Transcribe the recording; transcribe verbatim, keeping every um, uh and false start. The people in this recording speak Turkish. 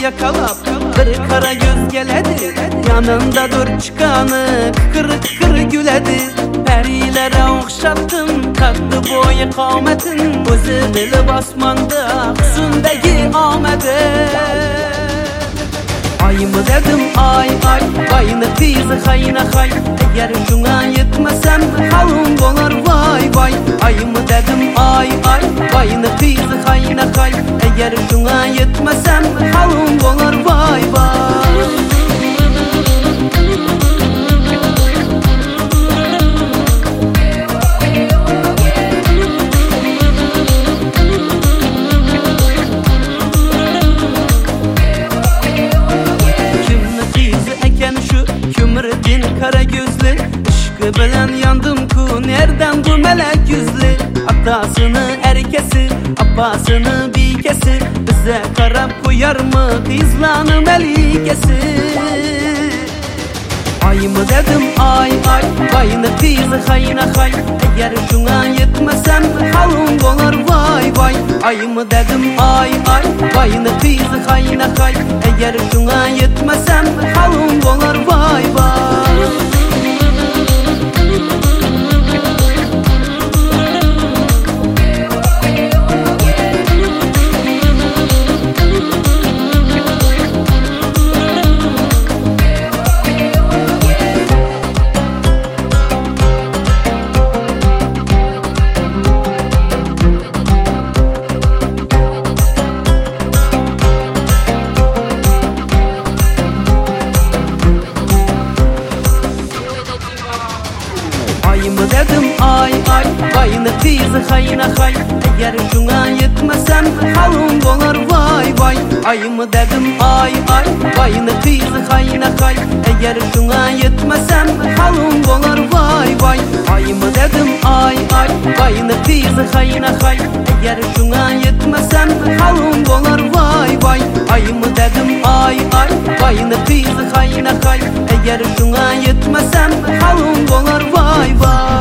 yakalap bir kara göz geledi. Yanında dur çıkanı kırık kırık güledi. Perilere okşattın tatlı boyu kametin. Özü dili basmanda üstündeki Ahmet'e. Ay mı dedim ay ay, bayını kıyızı hayına hay. Eğer şuna yetmesem halım dolar vay vay. Ay mı dedim ay ay, bayını kıyızı hayına hay. Eğer şuna yetmesem halım dolar vay vay. Kara gözlü, ışkı bilen yandım ku. Nereden bu melek yüzlü? Atasını erkesi, abbasını bikesi. Bize karab koyar mı kızlanı melikesi? Ay mı dedim ay ay, bayını kızı hayına hay. Eğer şuna yetmesem halım dolar vay vay. Ay mı dedim ay ay, bayını kızı hayına hay. Eğer şuna yetmesem halım dolar vay vay. Ay mı dedim ay ay, bayını kıyızı hayına hay. Eğer şuna yetmesem halım dolar vay vay. Ay mı dedim ay ay, bayını kıyızı hayına hay. Eğer şuna yetmesem halım dolar vay vay. Ay mı dedim ay ay, bayını kıyızı hayına hay. Eğer şuna yetmesem halım dolar vay vay. Ay mı dedim ay ay, bayını kıyızı hayına hay. Eğer şuna yetmesem halım dolar vay vay.